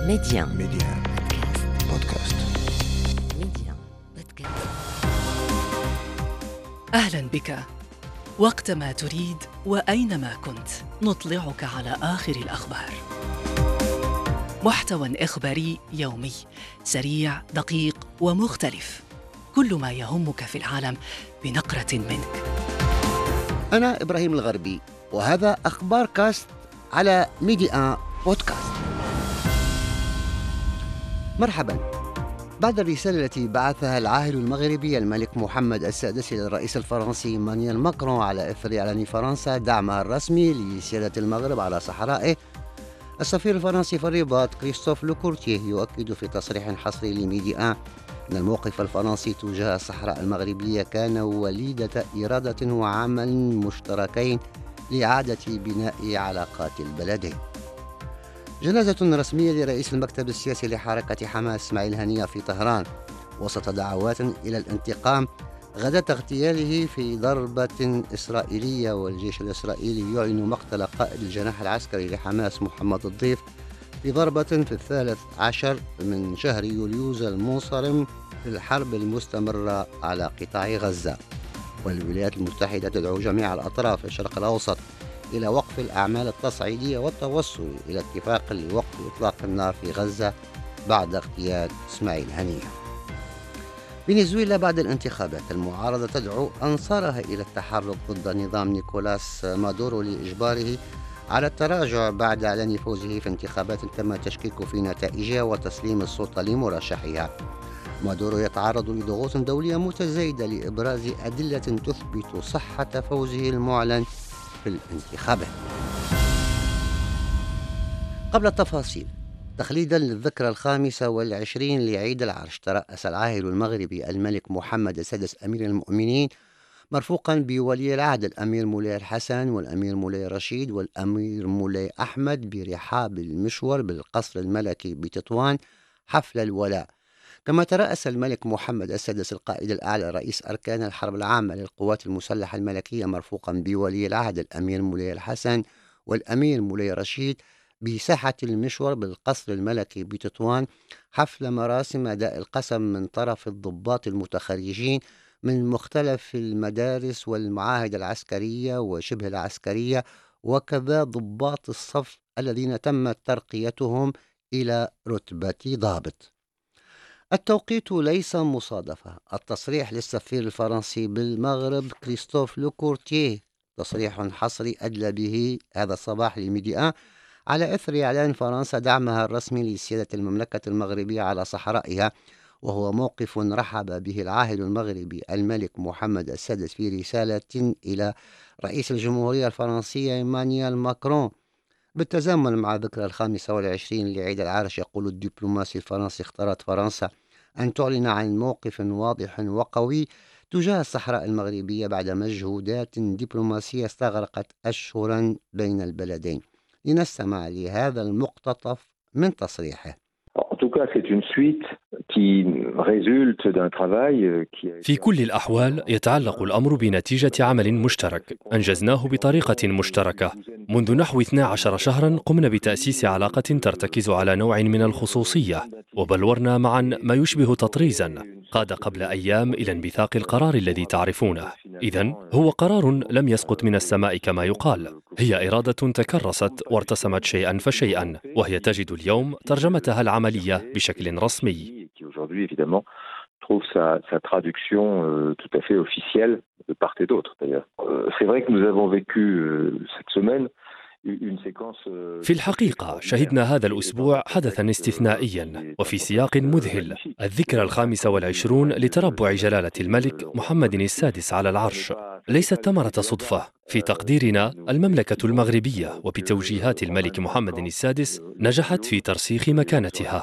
ميديان بودكاست. أهلا بك. وقتما تريد وأينما كنت نطلعك على آخر الأخبار. محتوى إخباري يومي سريع دقيق ومختلف، كل ما يهمك في العالم بنقرة منك. أنا إبراهيم الغربي، وهذا أخبار كاست على ميديان بودكاست. مرحبا. بعد الرسالة التي بعثها العاهل المغربي الملك محمد السادس إلى الرئيس الفرنسي إيمانويل ماكرون على إثر إعلان فرنسا دعمها الرسمي لسيادة المغرب على صحرائه، السفير الفرنسي في الرباط كريستوف لوكورتيه يؤكد في تصريح حصري لميديان أن الموقف الفرنسي تجاه الصحراء المغربية كان وليدة إرادة وعمل مشتركين لإعادة بناء علاقات البلدين. جنازة رسمية لرئيس المكتب السياسي لحركة حماس إسماعيل هنية في طهران وسط دعوات إلى الانتقام غدا اغتياله في ضربة إسرائيلية، والجيش الإسرائيلي يعلن مقتل قائد الجناح العسكري لحماس محمد الضيف في ضربة في 13 من شهر يوليوز المنصرم في الحرب المستمرة على قطاع غزة. والولايات المتحدة تدعو جميع الأطراف في الشرق الأوسط إلى وقف الأعمال التصعيدية والتوصل إلى اتفاق لوقف إطلاق النار في غزة بعد اغتيال إسماعيل هنية. فنزويلا بعد الانتخابات، المعارضة تدعو أنصارها إلى التحرك ضد نظام نيكولاس مادورو لإجباره على التراجع بعد إعلان فوزه في انتخابات تم التشكيك في نتائجها وتسليم السلطة لمرشحها. مادورو يتعرض لضغوط دولية متزايدة لإبراز أدلة تثبت صحة فوزه المعلن في الانتخابات. قبل التفاصيل، تخليدا للذكرى 25 لعيد العرش، ترأس العاهل المغربي الملك محمد السادس أمير المؤمنين مرفوقا بولي العهد الأمير مولاي الحسن والأمير مولاي رشيد والأمير مولاي أحمد برحاب المشور بالقصر الملكي بتطوان حفل الولاء. كما ترأس الملك محمد السادس القائد الأعلى رئيس أركان الحرب العامة للقوات المسلحة الملكية مرفوقا بولي العهد الأمير مولاي الحسن والأمير مولاي رشيد بساحة المشور بالقصر الملكي بتطوان حفل مراسم أداء القسم من طرف الضباط المتخرجين من مختلف المدارس والمعاهد العسكرية وشبه العسكرية، وكذا ضباط الصف الذين تم ترقيتهم إلى رتبة ضابط. التوقيت ليس مصادفة. التصريح للسفير الفرنسي بالمغرب كريستوف لوكورتيه، تصريح حصري أدلى به هذا الصباح لميديان على إثر إعلان فرنسا دعمها الرسمي لسيادة المملكة المغربية على صحرائها، وهو موقف رحب به العاهل المغربي الملك محمد السادس في رسالة إلى رئيس الجمهورية الفرنسية إيمانويل ماكرون. بالتزامن مع ذكرى 25 لعيد العرش، يقول الدبلوماسي الفرنسي: اختارت فرنسا أن تعلن عن موقف واضح وقوي تجاه الصحراء المغربية بعد مجهودات دبلوماسية استغرقت أشهرا بين البلدين. لنستمع لهذا المقتطف من تصريحه. في كل الأحوال يتعلق الأمر بنتيجة عمل مشترك أنجزناه بطريقة مشتركة. منذ نحو 12 شهرا قمنا بتأسيس علاقة ترتكز على نوع من الخصوصية، وبلورنا معا ما يشبه تطريزا قاد قبل أيام إلى انبثاق القرار الذي تعرفونه. إذن هو قرار لم يسقط من السماء كما يقال، هي إرادة تكرست وارتسمت شيئا فشيئا، وهي تجد اليوم ترجمتها العملية بشكل رسمي. trouve sa traduction tout à fait officielle de part et d'autre d'ailleurs. C'est vrai que nous avons vécu cette semaine. في الحقيقة شهدنا هذا الأسبوع حدثا استثنائيا وفي سياق مذهل، الذكرى 25 لتربع جلالة الملك محمد السادس على العرش. ليست ثمرة صدفة. في تقديرنا المملكة المغربية وبتوجيهات الملك محمد السادس نجحت في ترسيخ مكانتها.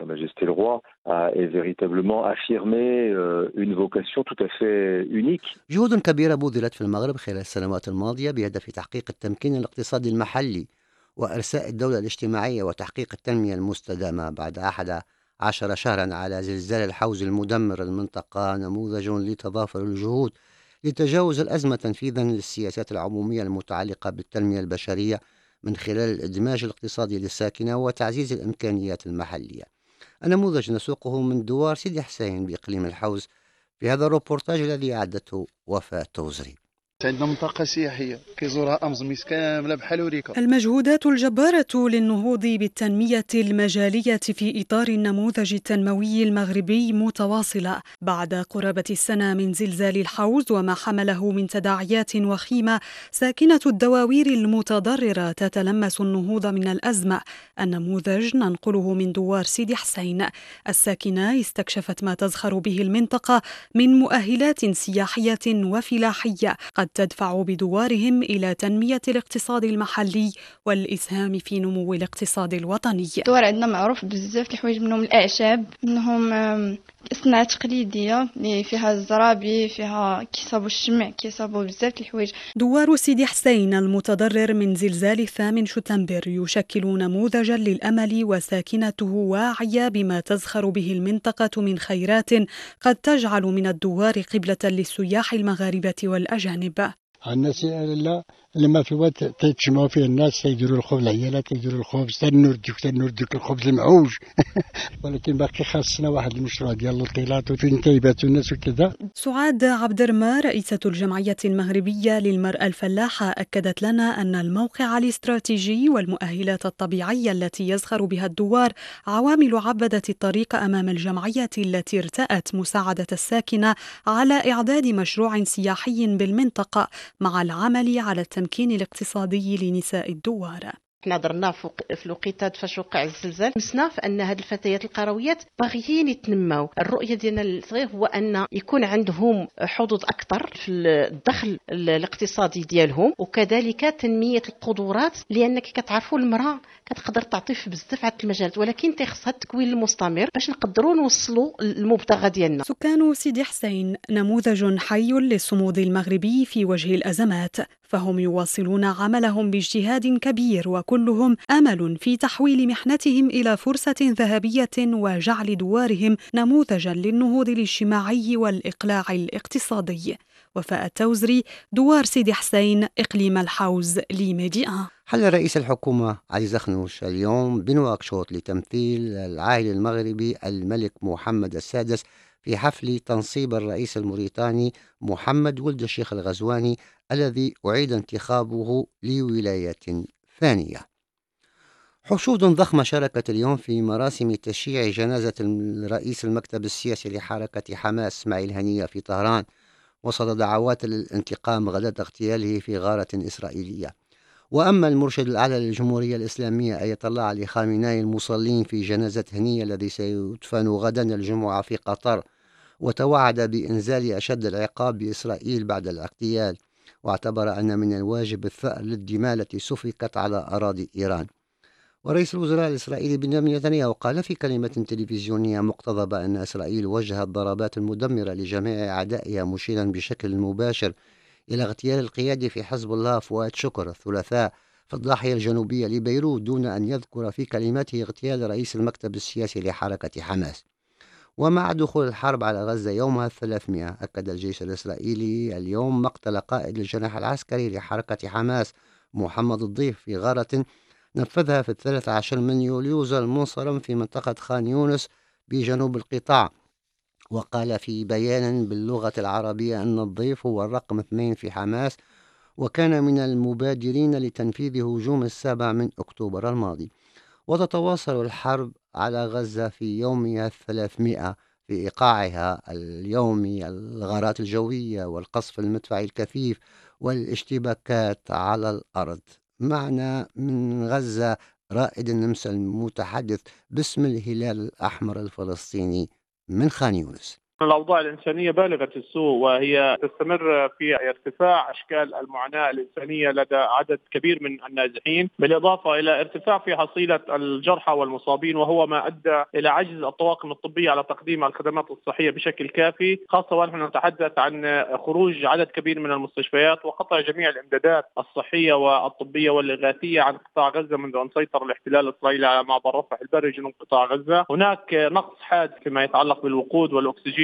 جهود كبيرة بذلت في المغرب خلال السنوات الماضية بهدف تحقيق التمكين الاقتصادي المحلي وإرساء الدولة الاجتماعية وتحقيق التنمية المستدامة. بعد 11 شهرا على زلزال الحوز المدمر المنطقة، نموذج لتضافر الجهود لتجاوز الأزمة تنفيذا للسياسات العمومية المتعلقة بالتنمية البشرية من خلال الإدماج الاقتصادي للساكنة وتعزيز الإمكانيات المحلية. النموذج نسوقه من دوار سيدي حسين بإقليم الحوز في هذا الروبورتاج الذي أعدته وفاء توزري. عندنا منطقة سياحية كيزورها أمزميس كاملة بحال وريكا. المجهودات الجبارة للنهوض بالتنمية المجالية في إطار النموذج التنموي المغربي متواصلة بعد قرابة السنة من زلزال الحوز وما حمله من تداعيات وخيمة. ساكنة الدواوير المتضررة تتلمس النهوض من الأزمة. النموذج ننقله من دوار سيدي حسين. الساكنة استكشفت ما تزخر به المنطقة من مؤهلات سياحية وفلاحية قد تدفع بدوارهم إلى تنمية الاقتصاد المحلي والإسهام في نمو الاقتصاد الوطني. الدوار عندنا معروف بزاف الحوايج، منهم الأعشاب، منهم صناعة تقليدية اللي فيها الزرابي، فيها كيصابوا الشمع، كيصابوا بزاف الحوايج. دوار سيدي حسين المتضرر من زلزال 8 شتنبر يشكل نموذجا للأمل، وساكنته واعية بما تزخر به المنطقة من خيرات قد تجعل من الدوار قبلة للسياح المغاربة والأجانب. الناس لما في وقت تجمعوا فيه الناس يديروا الخبز، العيالات يديروا الخبز، تنردك الخبز المعوج ولكن باقي خاصنا واحد المشروع ديال الطيلات وفين تيباتوا الناس وكذا. سعاد عبد الرحمن رئيسة الجمعية المغربية للمرأة الفلاحة أكدت لنا أن الموقع الاستراتيجي والمؤهلات الطبيعية التي يزخر بها الدوار عوامل عبدت الطريق أمام الجمعية التي ارتأت مساعدة الساكنة على إعداد مشروع سياحي بالمنطقة مع العمل على التمكين الاقتصادي لنساء الدوار. احنا درنا في الوقيته فاش وقع الزلزال مسنا في ان هاد الفتيات القرويات باغيين يتنموا. الرؤيه ديالنا الصغير هو ان يكون عندهم حظوظ اكثر في الدخل الاقتصادي ديالهم، وكذلك تنميه القدرات، لانك كتعرفوا المراه كتقدر تعطي في بزاف عده المجالات، ولكن تيخصها التكوين المستمر باش نقدروا نوصلوا المبتغى ديالنا. سكان سيدي حسين نموذج حي للصمود المغربي في وجه الازمات، فهم يواصلون عملهم باجتهاد كبير، وكلهم أمل في تحويل محنتهم إلى فرصة ذهبية وجعل دوارهم نموذجا للنهوض الاجتماعي والإقلاع الاقتصادي. وفاء التوزري، دوار سيدي حسين، إقليم الحوز، لميديان. حل رئيس الحكومة علي زخنوش اليوم بنواكشوط لتمثيل العائل المغربي الملك محمد السادس في حفل تنصيب الرئيس الموريتاني محمد ولد الشيخ الغزواني الذي أعيد انتخابه لولاية ثانية. حشود ضخمة شاركت اليوم في مراسم تشييع جنازة رئيس المكتب السياسي لحركة حماس إسماعيل هنية في طهران، وسط دعوات للانتقام غدا اغتياله في غارة إسرائيلية. وأما المرشد الأعلى للجمهورية الإسلامية آية الله علي خامنئي المصلين في جنازة هنية الذي سيدفن غدا الجمعة في قطر، وتوعد بإنزال أشد العقاب بإسرائيل بعد الاغتيال، واعتبر أن من الواجب الثأر للدماء التي سفكت على أراضي إيران. ورئيس الوزراء الإسرائيلي بنيامين نتنياهو قال في كلمة تلفزيونية مقتضبة أن إسرائيل وجهت ضربات مدمرة لجميع أعدائها، مشيرا بشكل مباشر إلى اغتيال القيادي في حزب الله فؤاد شكر الثلاثاء في الضاحية الجنوبية لبيروت، دون أن يذكر في كلمته اغتيال رئيس المكتب السياسي لحركة حماس. ومع دخول الحرب على غزة يومها 300، أكد الجيش الإسرائيلي اليوم مقتل قائد الجناح العسكري لحركة حماس محمد الضيف في غارة نفذها في 13 من يوليوز المنصرم في منطقة خان يونس بجنوب القطاع. وقال في بيان باللغة العربية أن الضيف هو الرقم 2 في حماس، وكان من المبادرين لتنفيذ هجوم 7 من أكتوبر الماضي. وتتواصل الحرب على غزة في يومها 300 في إيقاعها اليومي الغارات الجوية والقصف المدفعي الكثيف والاشتباكات على الأرض. معنا من غزة رائد النمسا المتحدث باسم الهلال الأحمر الفلسطيني من خان يونس. الأوضاع الإنسانية بالغة السوء، وهي تستمر في ارتفاع أشكال المعاناة الإنسانية لدى عدد كبير من النازحين، بالإضافة إلى ارتفاع في حصيلة الجرحى والمصابين، وهو ما أدى إلى عجز الطواقم الطبية على تقديم الخدمات الصحية بشكل كافي، خاصة ونحن نتحدث عن خروج عدد كبير من المستشفيات وقطع جميع الإمدادات الصحية والطبية والإغاثية عن قطاع غزة منذ أن سيطر الاحتلال الإسرائيلي على معبر رفح البري جنوب قطاع غزة. هناك نقص حاد فيما يتعلق بالوقود والأكسجين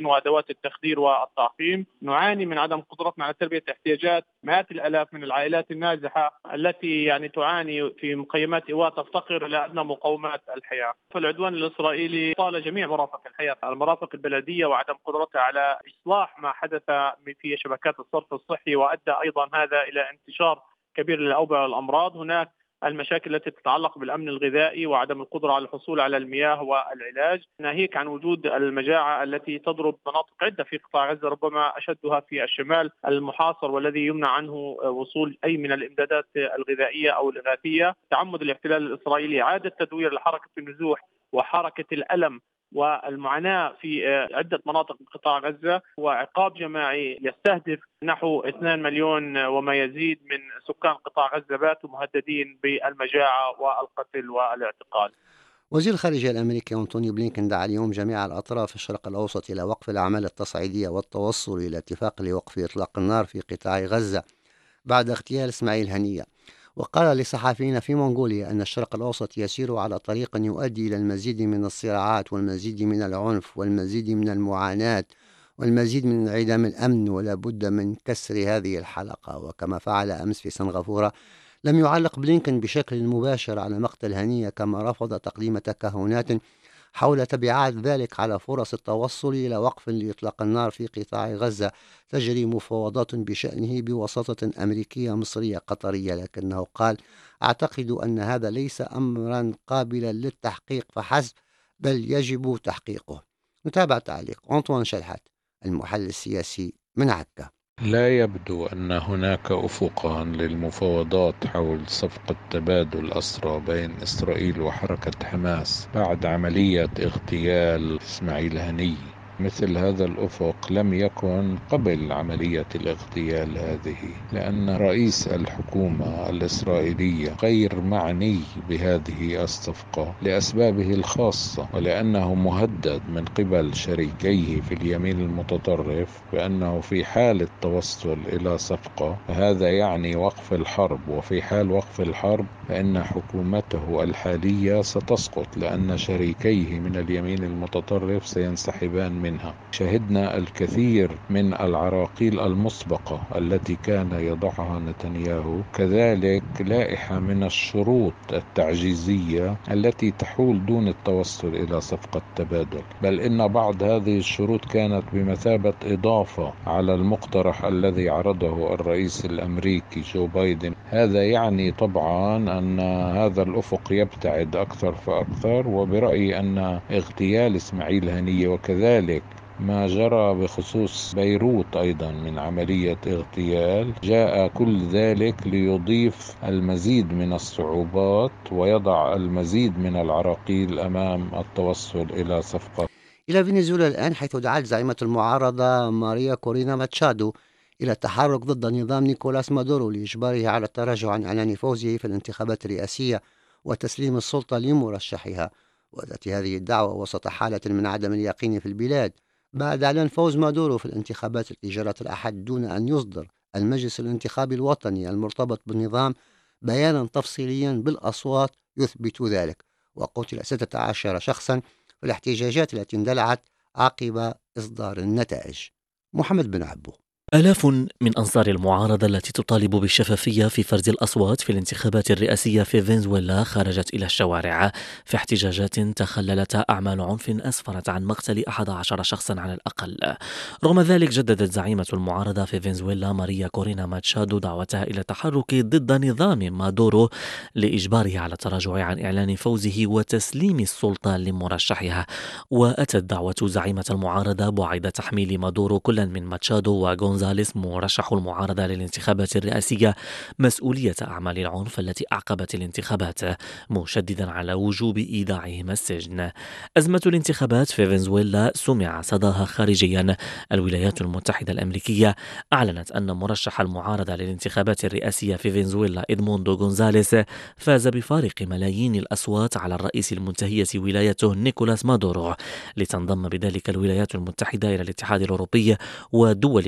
المدربين وأدوات التخدير والتعقيم. نعاني من عدم قدرتنا على تلبية احتياجات مئات الآلاف من العائلات النازحة التي تعاني في مخيمات إيواء، تفتقر إلى أدنى مقومات الحياة. فالعدوان الإسرائيلي طال جميع مرافق الحياة، المرافق البلدية، وعدم قدرتها على إصلاح ما حدث في شبكات الصرف الصحي، وأدى أيضا هذا إلى انتشار كبير للأوبئة والأمراض. هناك المشاكل التي تتعلق بالأمن الغذائي وعدم القدرة على الحصول على المياه والعلاج، ناهيك عن وجود المجاعة التي تضرب مناطق عدة في قطاع غزة، ربما أشدها في الشمال المحاصر والذي يمنع عنه وصول أي من الإمدادات الغذائية أو الإغاثية. تعمد الاحتلال الإسرائيلي إعادة تدوير لحركة النزوح وحركة الألم والمعاناة في عدة مناطق من قطاع غزة، وعقاب جماعي يستهدف نحو 2 مليون وما يزيد من سكان قطاع غزة باتوا مهددين بالمجاعة والقتل والاعتقال. وزير الخارجية الأمريكي أنتوني بلينكن دعا اليوم جميع الأطراف في الشرق الأوسط إلى وقف الأعمال التصعيدية والتوصل إلى اتفاق لوقف إطلاق النار في قطاع غزة بعد اغتيال إسماعيل هنية. وقال لصحفيين في منغوليا أن الشرق الأوسط يسير على طريق يؤدي إلى المزيد من الصراعات والمزيد من العنف والمزيد من المعاناة والمزيد من انعدام الأمن، ولا بد من كسر هذه الحلقة. وكما فعل أمس في سنغافورة، لم يعلق بلينكن بشكل مباشر على مقتل هنية، كما رفض تقديم تكهنات حول تبعات ذلك على فرص التوصل إلى وقف لإطلاق النار في قطاع غزة تجري مفاوضات بشأنه بوساطة أمريكية مصرية قطرية. لكنه قال: أعتقد أن هذا ليس أمرا قابلا للتحقيق فحسب، بل يجب تحقيقه. نتابع تعليق أنطوان شلحات المحلل السياسي من عكا. لا يبدو أن هناك أفقا للمفاوضات حول صفقة تبادل أسرى بين إسرائيل وحركة حماس بعد عملية اغتيال إسماعيل هنية. مثل هذا الأفق لم يكن قبل عملية الاغتيال هذه، لأن رئيس الحكومة الإسرائيلية غير معني بهذه الصفقة لأسبابه الخاصة، ولأنه مهدد من قبل شريكيه في اليمين المتطرف بأنه في حال التوصل إلى صفقة فهذا يعني وقف الحرب، وفي حال وقف الحرب فإن حكومته الحالية ستسقط، لأن شريكيه من اليمين المتطرف سينسحبان منها. شهدنا الكثير من العراقيل المسبقة التي كان يضعها نتنياهو، كذلك لائحة من الشروط التعجيزية التي تحول دون التوصل إلى صفقة تبادل، بل إن بعض هذه الشروط كانت بمثابة إضافة على المقترح الذي عرضه الرئيس الأمريكي جو بايدن. هذا يعني طبعا أن هذا الأفق يبتعد أكثر فأكثر، وبرأيي أن اغتيال إسماعيل هنية وكذلك ما جرى بخصوص بيروت أيضا من عملية اغتيال، جاء كل ذلك ليضيف المزيد من الصعوبات ويضع المزيد من العراقيل أمام التوصل إلى صفقة. إلى فنزويلا الآن، حيث دعت زعيمة المعارضة ماريا كورينا ماتشادو إلى التحرك ضد نظام نيكولاس مادورو لإجباره على التراجع عن إعلان فوزه في الانتخابات الرئاسية وتسليم السلطة لمرشحها. وتأتي هذه الدعوة وسط حالة من عدم اليقين في البلاد بعد إعلان فوز مادورو في الانتخابات التي جرت الأحد دون أن يصدر المجلس الانتخابي الوطني المرتبط بالنظام بيانا تفصيليا بالأصوات يثبت ذلك. وقتل 16 شخصا في الاحتجاجات التي اندلعت عقب إصدار النتائج. محمد بن عبو. آلاف من أنصار المعارضة التي تطالب بالشفافية في فرز الأصوات في الانتخابات الرئاسية في فنزويلا خرجت إلى الشوارع في احتجاجات تخللت أعمال عنف أسفرت عن مقتل 11 شخصا على الأقل. رغم ذلك، جددت زعيمة المعارضة في فنزويلا ماريا كورينا ماتشادو دعوتها إلى التحرك ضد نظام مادورو لإجباره على التراجع عن إعلان فوزه وتسليم السلطة لمرشحها. وأتت دعوة زعيمة المعارضة بعد تحميل مادورو كلا من ماتشادو وغونزاليس مرشح المعارضة للانتخابات الرئاسية مسؤولية أعمال العنف التي أعقبت الانتخابات، مشددا على وجوب إيداعهما السجن. أزمة الانتخابات في فنزويلا سمع صداها خارجيا. الولايات المتحدة الأمريكية أعلنت أن مرشح المعارضة للانتخابات الرئاسية في فنزويلا إدموندو غونزاليس فاز بفارق ملايين الأصوات على الرئيس المنتهية ولايته نيكولاس مادورو، لتنضم بذلك الولايات المتحدة إلى الاتحاد الأوروبي ودول المنطقة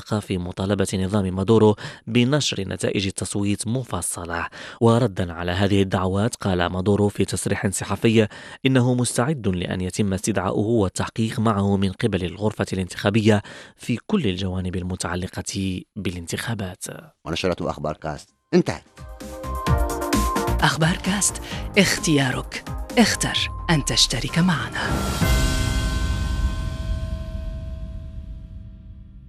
العلاقة في مطالبة نظام مادورو بنشر نتائج التصويت مفصلة. وردا على هذه الدعوات قال مادورو في تصريح صحفي إنه مستعد لأن يتم استدعاؤه والتحقيق معه من قبل الغرفة الانتخابية في كل الجوانب المتعلقة بالانتخابات. ونشرة أخبار كاست انتهت. أخبار كاست، اختيارك، اختر أن تشترك معنا.